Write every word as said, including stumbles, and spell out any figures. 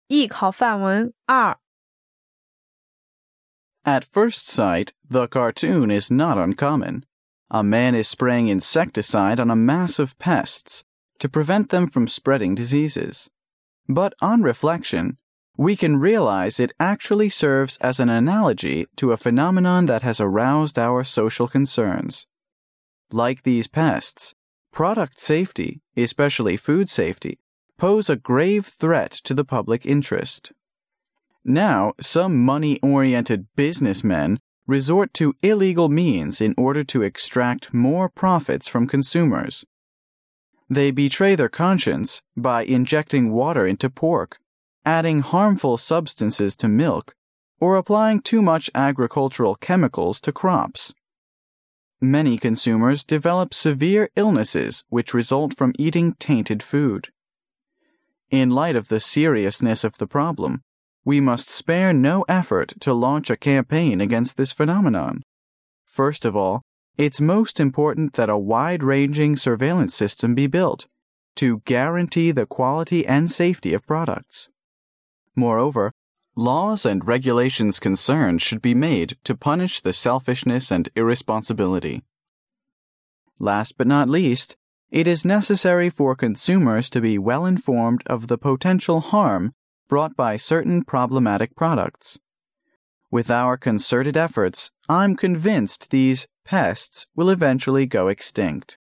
艺考范文二 At first sight, the cartoon is not uncommon. A man is spraying insecticide on a mass of pests to prevent them from spreading diseases. But on reflection, we can realize it actually serves as an analogy to a phenomenon that has aroused our social concerns. Like these pests, product safety, especially food safety, pose a grave threat to the public interest. Now, some money-oriented businessmen resort to illegal means in order to extract more profits from consumers. They betray their conscience by injecting water into pork, adding harmful substances to milk, or applying too much agricultural chemicals to crops. Many consumers develop severe illnesses which result from eating tainted food. In light of the seriousness of the problem, we must spare no effort to launch a campaign against this phenomenon. First of all, it's most important that a wide-ranging surveillance system be built to guarantee the quality and safety of products. Moreover, laws and regulations concerned should be made to punish the selfishness and irresponsibility. Last but not least, it is necessary for consumers to be well informed of the potential harm brought by certain problematic products. With our concerted efforts, I'm convinced these pests will eventually go extinct.